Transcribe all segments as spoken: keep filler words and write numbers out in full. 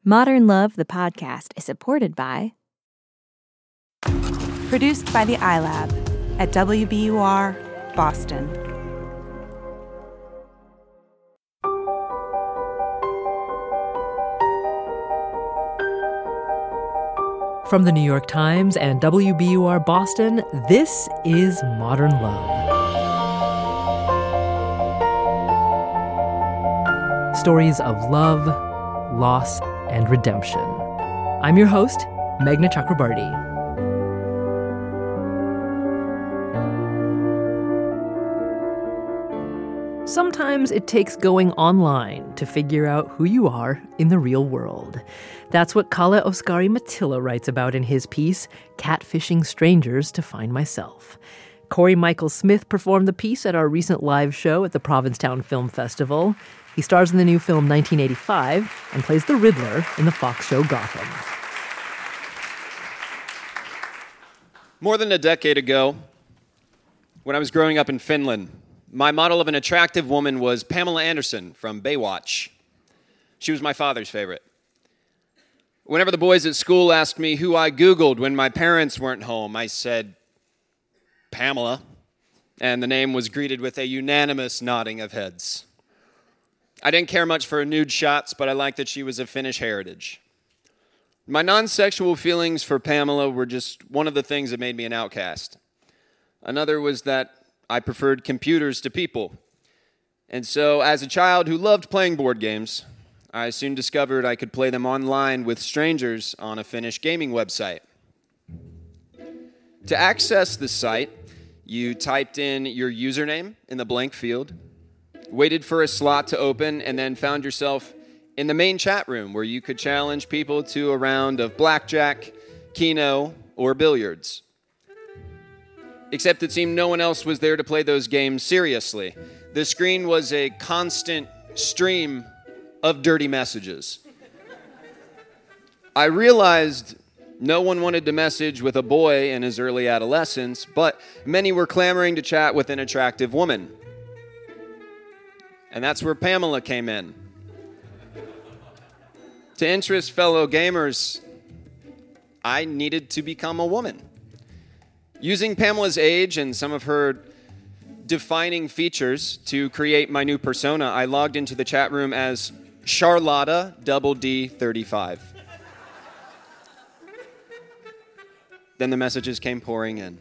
Modern Love, the podcast, is supported by... Produced by the iLab at W B U R, Boston. From the New York Times and W B U R Boston, this is Modern Love. Stories of love, loss, and redemption. I'm your host, Meghna Chakrabarti. Sometimes it takes going online to figure out who you are in the real world. That's what Kale Oskari Matilla writes about in his piece, Catfishing Strangers to Find Myself. Corey Michael Smith performed the piece at our recent live show at the Provincetown Film Festival. He stars in the new film nineteen eighty-five and plays the Riddler in the Fox show Gotham. More than a decade ago, when I was growing up in Finland, my model of an attractive woman was Pamela Anderson from Baywatch. She was my father's favorite. Whenever the boys at school asked me who I Googled when my parents weren't home, I said, Pamela, and the name was greeted with a unanimous nodding of heads. I didn't care much for her nude shots, but I liked that she was of Finnish heritage. My non-sexual feelings for Pamela were just one of the things that made me an outcast. Another was that I preferred computers to people. And so, as a child who loved playing board games, I soon discovered I could play them online with strangers on a Finnish gaming website. To access the site, you typed in your username in the blank field, waited for a slot to open, and then found yourself in the main chat room where you could challenge people to a round of blackjack, keno, or billiards. Except it seemed no one else was there to play those games seriously. The screen was a constant stream of dirty messages. I realized no one wanted to message with a boy in his early adolescence, but many were clamoring to chat with an attractive woman. And that's where Pamela came in. To interest fellow gamers, I needed to become a woman. Using Pamela's age and some of her defining features to create my new persona, I logged into the chat room as Charlotta Double D thirty-five. Then the messages came pouring in.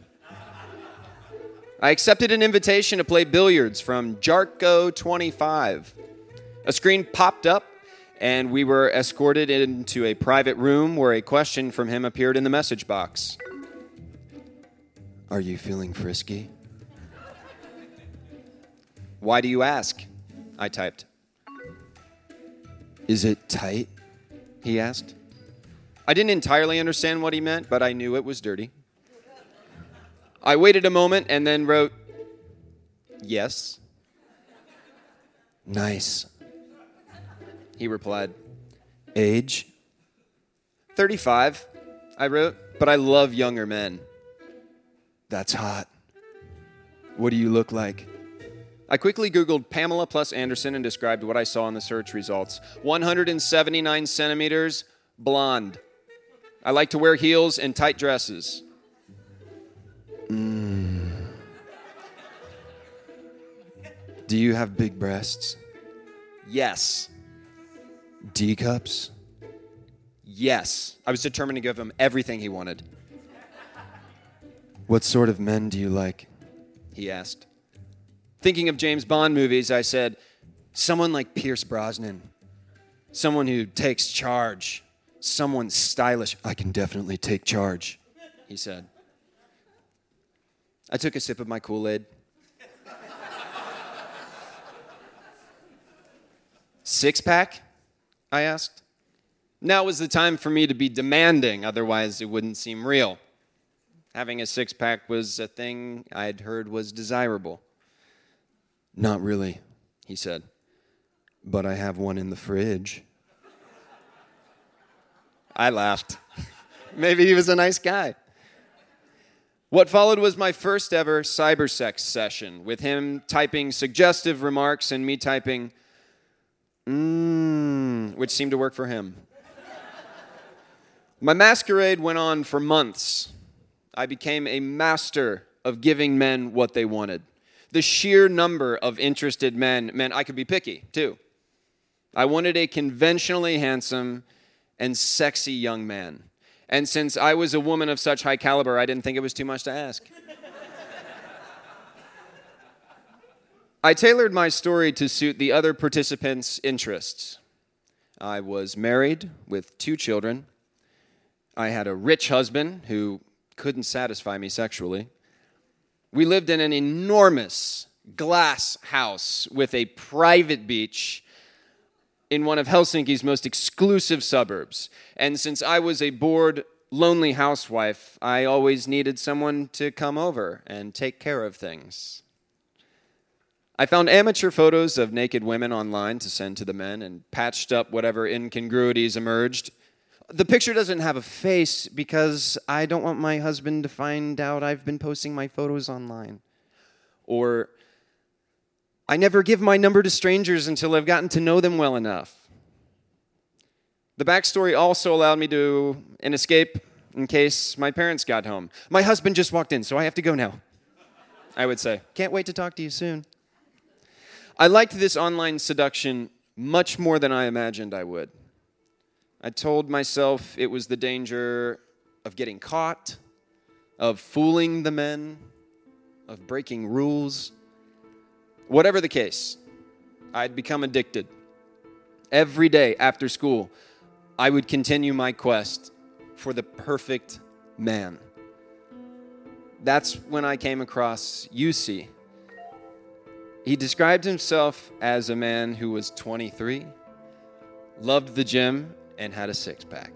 I accepted an invitation to play billiards from Jarko twenty-five. A screen popped up, and we were escorted into a private room where a question from him appeared in the message box. Are you feeling frisky? Why do you ask? I typed. Is it tight? He asked. I didn't entirely understand what he meant, but I knew it was dirty. I waited a moment and then wrote, yes. Nice. He replied, age? thirty-five, I wrote, but I love younger men. That's hot. What do you look like? I quickly Googled Pamela plus Anderson and described what I saw in the search results. one hundred seventy-nine centimeters, blonde. I like to wear heels and tight dresses. Mm. Do you have big breasts? Yes. D cups? Yes. I was determined to give him everything he wanted. What sort of men do you like? He asked. Thinking of James Bond movies, I said, someone like Pierce Brosnan. Someone who takes charge. Someone stylish. I can definitely take charge, he said. I took a sip of my Kool-Aid. Six-pack? I asked. Now was the time for me to be demanding, otherwise it wouldn't seem real. Having a six-pack was a thing I'd heard was desirable. Not really, he said. But I have one in the fridge. I laughed. Maybe he was a nice guy. What followed was my first ever cybersex session, with him typing suggestive remarks and me typing, mmm, which seemed to work for him. My masquerade went on for months. I became a master of giving men what they wanted. The sheer number of interested men meant I could be picky, too. I wanted a conventionally handsome and sexy young man. And since I was a woman of such high caliber, I didn't think it was too much to ask. I tailored my story to suit the other participants' interests. I was married with two children. I had a rich husband who couldn't satisfy me sexually. We lived in an enormous glass house with a private beach in one of Helsinki's most exclusive suburbs. And since I was a bored, lonely housewife, I always needed someone to come over and take care of things. I found amateur photos of naked women online to send to the men and patched up whatever incongruities emerged. The picture doesn't have a face because I don't want my husband to find out I've been posting my photos online. Or, I never give my number to strangers until I've gotten to know them well enough. The backstory also allowed me to an escape in case my parents got home. My husband just walked in, so I have to go now, I would say. Can't wait to talk to you soon. I liked this online seduction much more than I imagined I would. I told myself it was the danger of getting caught, of fooling the men, of breaking rules. Whatever the case, I'd become addicted. Every day after school, I would continue my quest for the perfect man. That's when I came across Jussi. He described himself as a man who was twenty-three, loved the gym, and had a six-pack.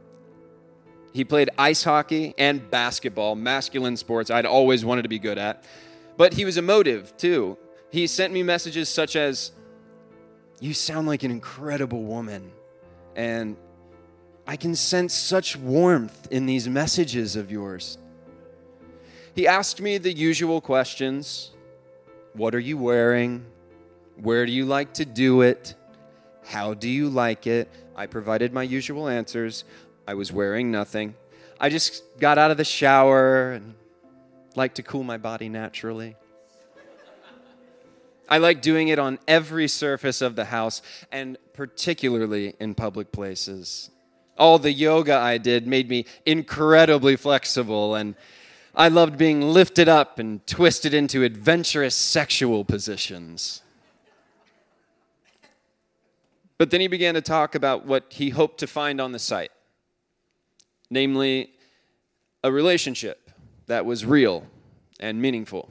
He played ice hockey and basketball, masculine sports I'd always wanted to be good at. But he was emotive, too. He sent me messages such as, "You sound like an incredible woman," and "I can sense such warmth in these messages of yours." He asked me the usual questions. What are you wearing? Where do you like to do it? How do you like it? I provided my usual answers. I was wearing nothing. I just got out of the shower and liked to cool my body naturally. I like doing it on every surface of the house, and particularly in public places. All the yoga I did made me incredibly flexible, and I loved being lifted up and twisted into adventurous sexual positions. But then he began to talk about what he hoped to find on the site, namely a relationship that was real and meaningful.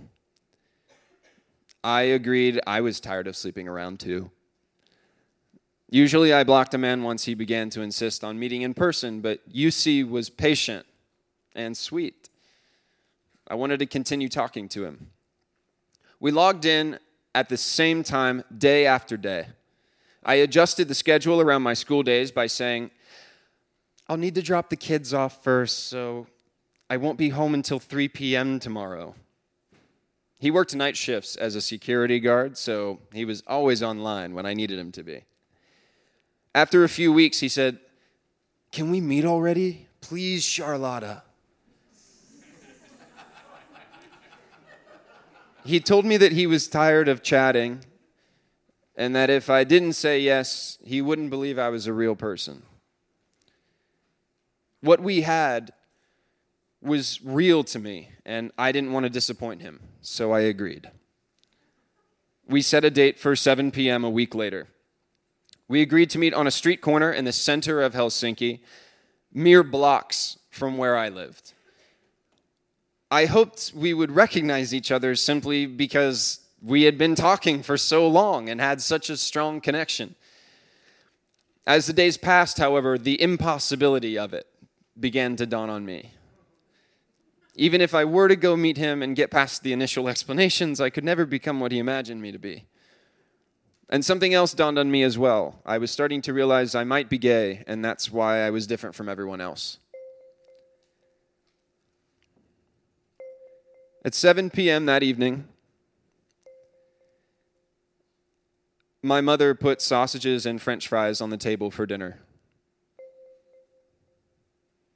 I agreed I was tired of sleeping around too. Usually I blocked a man once he began to insist on meeting in person, but Jussi was patient and sweet. I wanted to continue talking to him. We logged in at the same time day after day. I adjusted the schedule around my school days by saying, "I'll need to drop the kids off first, so I won't be home until three p.m. tomorrow." He worked night shifts as a security guard, so he was always online when I needed him to be. After a few weeks, he said, "Can we meet already? Please, Charlotta." He told me that he was tired of chatting and that if I didn't say yes, he wouldn't believe I was a real person. What we had was real to me, and I didn't want to disappoint him, so I agreed. We set a date for seven p.m. a week later. We agreed to meet on a street corner in the center of Helsinki, mere blocks from where I lived. I hoped we would recognize each other simply because we had been talking for so long and had such a strong connection. As the days passed, however, the impossibility of it began to dawn on me. Even if I were to go meet him and get past the initial explanations, I could never become what he imagined me to be. And something else dawned on me as well. I was starting to realize I might be gay, and that's why I was different from everyone else. At seven p.m. that evening, my mother put sausages and French fries on the table for dinner.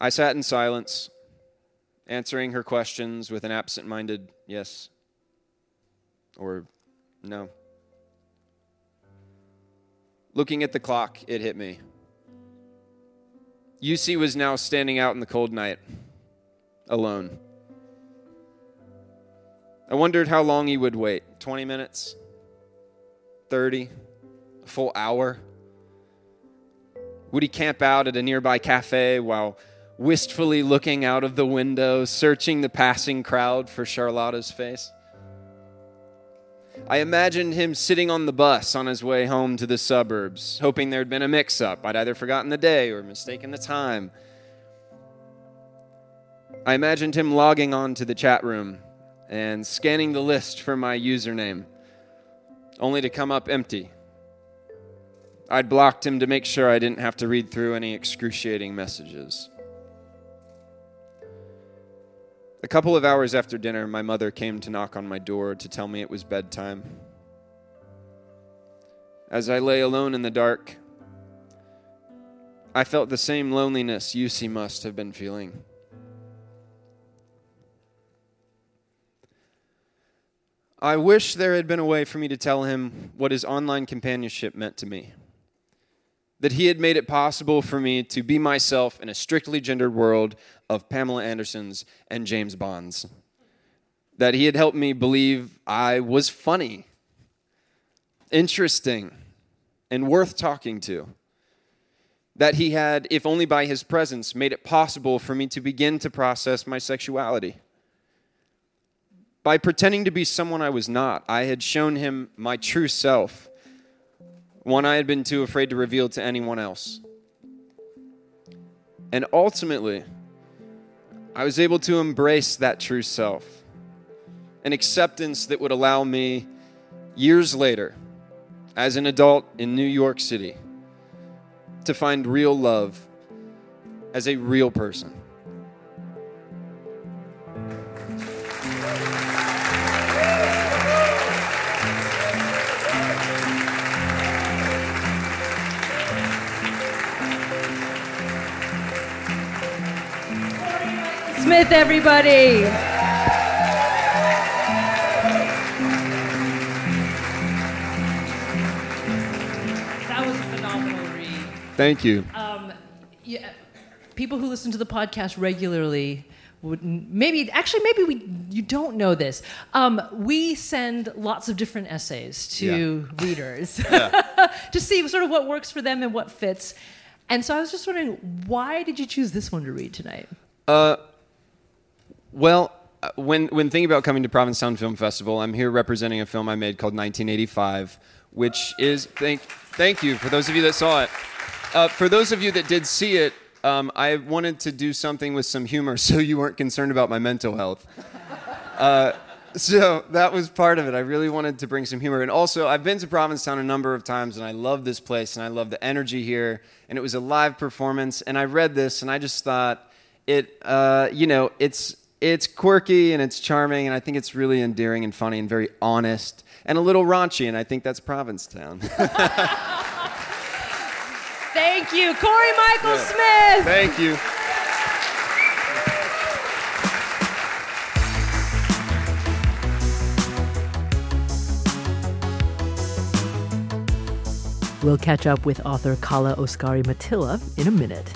I sat in silence, answering her questions with an absent-minded yes or no. Looking at the clock, it hit me. U C was now standing out in the cold night, alone. I wondered how long he would wait. twenty minutes? thirty? A full hour? Would he camp out at a nearby cafe while wistfully looking out of the window, searching the passing crowd for Charlotta's face? I imagined him sitting on the bus on his way home to the suburbs, hoping there'd been a mix-up. I'd either forgotten the day or mistaken the time. I imagined him logging on to the chat room and scanning the list for my username, only to come up empty. I'd blocked him to make sure I didn't have to read through any excruciating messages. A couple of hours after dinner, my mother came to knock on my door to tell me it was bedtime. As I lay alone in the dark, I felt the same loneliness U C must have been feeling. I wish there had been a way for me to tell him what his online companionship meant to me. That he had made it possible for me to be myself in a strictly gendered world of Pamela Andersons and James Bonds. That he had helped me believe I was funny, interesting, and worth talking to. That he had, if only by his presence, made it possible for me to begin to process my sexuality. By pretending to be someone I was not, I had shown him my true self, one I had been too afraid to reveal to anyone else. And ultimately, I was able to embrace that true self, an acceptance that would allow me, years later, as an adult in New York City, to find real love as a real person. Smith, everybody. That was a phenomenal read. Thank you. Um, yeah, people who listen to the podcast regularly would maybe, actually, maybe we you don't know this. Um, we send lots of different essays to Yeah. readers Yeah. to see sort of what works for them and what fits. And so I was just wondering, why did you choose this one to read tonight? Uh, well, uh, when when thinking about coming to Provincetown Film Festival, I'm here representing a film I made called nineteen eighty-five, which is, thank thank you for those of you that saw it. Uh, for those of you that did see it, um, I wanted to do something with some humor so you weren't concerned about my mental health. Uh, so that was part of it. I really wanted to bring some humor. And also, I've been to Provincetown a number of times, and I love this place, and I love the energy here. And it was a live performance, and I read this, and I just thought, it, uh, you know, it's it's quirky, and it's charming, and I think it's really endearing and funny and very honest, and a little raunchy, and I think that's Provincetown. Thank you, Corey Michael Yeah. Smith. Thank you. We'll catch up with author Kala Oskari-Mattila in a minute.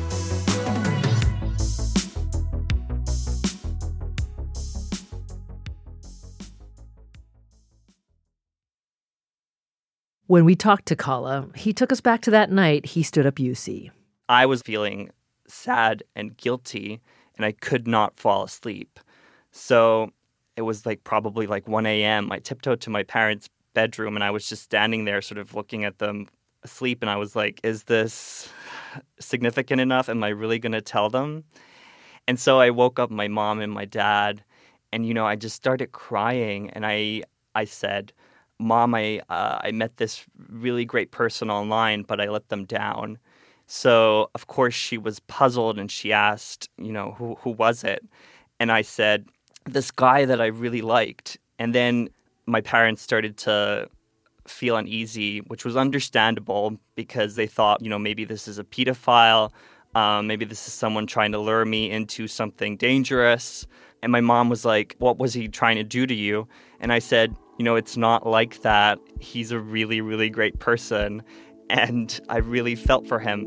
When we talked to Kala, he took us back to that night he stood up U C. I was feeling sad and guilty, and I could not fall asleep. So it was like probably like one a.m. I tiptoed to my parents' bedroom, and I was just standing there sort of looking at them asleep, and I was like, is this significant enough? Am I really going to tell them? And so I woke up my mom and my dad, and, you know, I just started crying, and I I said, Mom, I uh, I met this really great person online, but I let them down. So, of course, she was puzzled, and she asked, you know, who who was it? And I said, this guy that I really liked. And then my parents started to feel uneasy, which was understandable because they thought, you know, maybe this is a pedophile. Um, maybe this is someone trying to lure me into something dangerous. And my mom was like, what was he trying to do to you? And I said, you know, it's not like that. He's a really, really great person. And I really felt for him.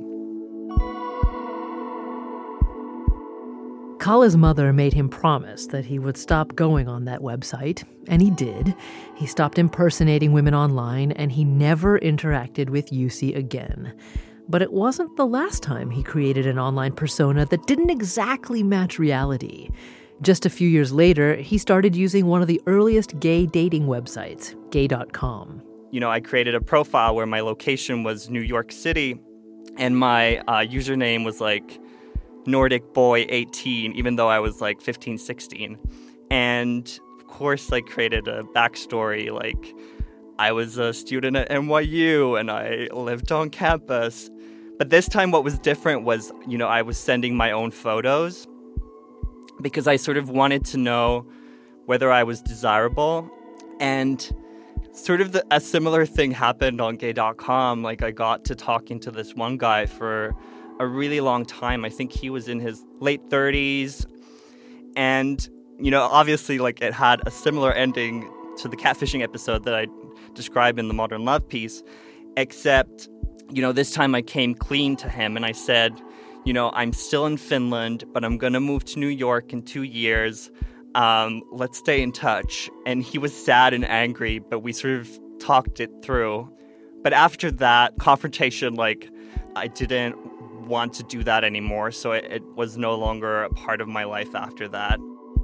Kala's mother made him promise that he would stop going on that website, and he did. He stopped impersonating women online, and he never interacted with U C again. But it wasn't the last time he created an online persona that didn't exactly match reality. Just a few years later, he started using one of the earliest gay dating websites, gay dot com. You know, I created a profile where my location was New York City, and my uh, username was like Nordic Boy eighteen, even though I was like fifteen, sixteen. And of course, I created a backstory, like I was a student at N Y U and I lived on campus. But this time what was different was, you know, I was sending my own photos because I sort of wanted to know whether I was desirable. And sort of the, a similar thing happened on gay dot com. Like I got to talking to this one guy for a really long time. I think he was in his late thirties. And, you know, obviously, like, it had a similar ending to the catfishing episode that I described in the Modern Love piece, except, you know, this time I came clean to him and I said, you know, I'm still in Finland, but I'm going to move to New York in two years. Um, let's stay in touch. And he was sad and angry, but we sort of talked it through. But after that confrontation, like, I didn't want to do that anymore, so it, it was no longer a part of my life after that.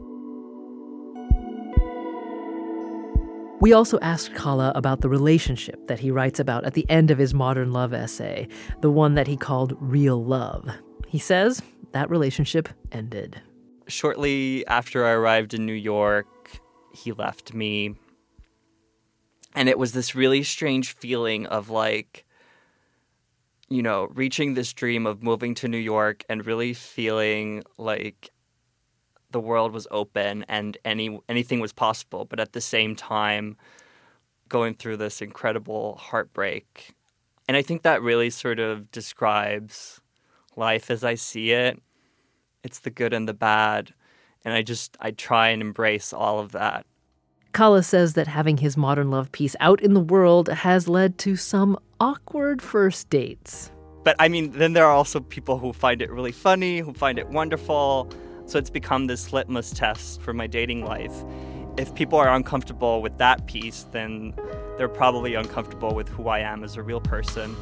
We also asked Kala about the relationship that he writes about at the end of his Modern Love essay, the one that he called Real Love. He says that relationship ended. Shortly after I arrived in New York, he left me. And it was this really strange feeling of like, you know, reaching this dream of moving to New York and really feeling like the world was open and any anything was possible, but at the same time going through this incredible heartbreak. And I think that really sort of describes life as I see it. It's the good and the bad. And I just, I try and embrace all of that. Kala says that having his Modern Love piece out in the world has led to some awkward first dates. But I mean, then there are also people who find it really funny, who find it wonderful. So it's become this litmus test for my dating life. If people are uncomfortable with that piece, then they're probably uncomfortable with who I am as a real person.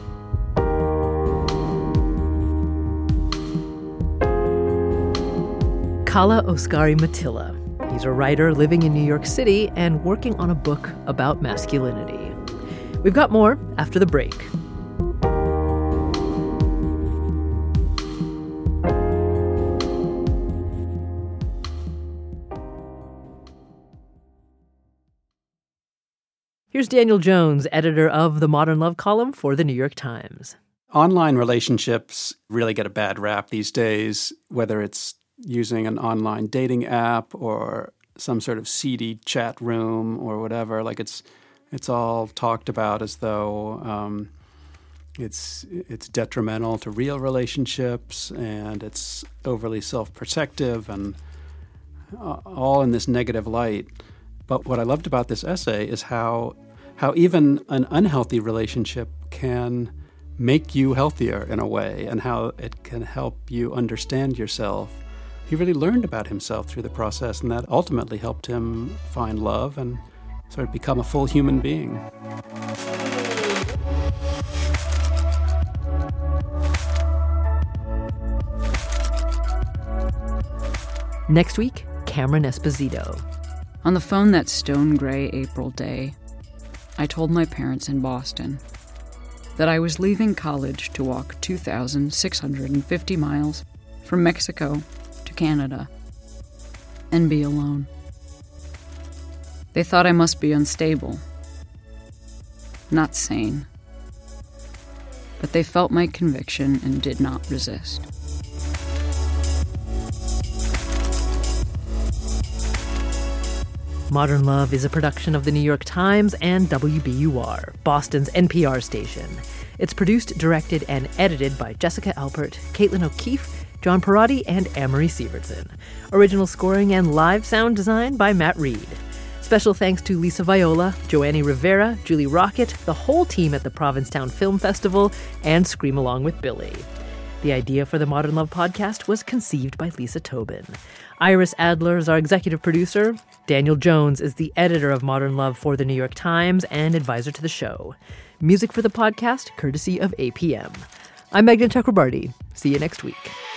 Kala Oskari-Mattila. He's a writer living in New York City and working on a book about masculinity. We've got more after the break. Here's Daniel Jones, editor of the Modern Love column for the New York Times. Online relationships really get a bad rap these days, whether it's using an online dating app or some sort of seedy chat room or whatever. Like it's it's all talked about as though um, it's it's detrimental to real relationships and it's overly self-protective and uh, all in this negative light. But what I loved about this essay is how how even an unhealthy relationship can make you healthier in a way and how it can help you understand yourself. He really learned about himself through the process, and that ultimately helped him find love and sort of become a full human being. Next week, Cameron Esposito. On the phone that stone-gray April day, I told my parents in Boston that I was leaving college to walk two thousand six hundred fifty miles from Mexico to Canada and be alone. They thought I must be unstable, not sane, but they felt my conviction and did not resist. Modern Love is a production of the New York Times and W B U R, Boston's N P R station. It's produced, directed, and edited by Jessica Alpert, Caitlin O'Keefe, John Perotti, and Amory Sievertson. Original scoring and live sound design by Matt Reed. Special thanks to Lisa Viola, Joanny Rivera, Julie Rocket, the whole team at the Provincetown Film Festival, and Scream Along with Billy. The idea for the Modern Love podcast was conceived by Lisa Tobin. Iris Adler is our executive producer. Daniel Jones is the editor of Modern Love for The New York Times and advisor to the show. Music for the podcast, courtesy of A P M. I'm Meghna Chakrabarti. See you next week.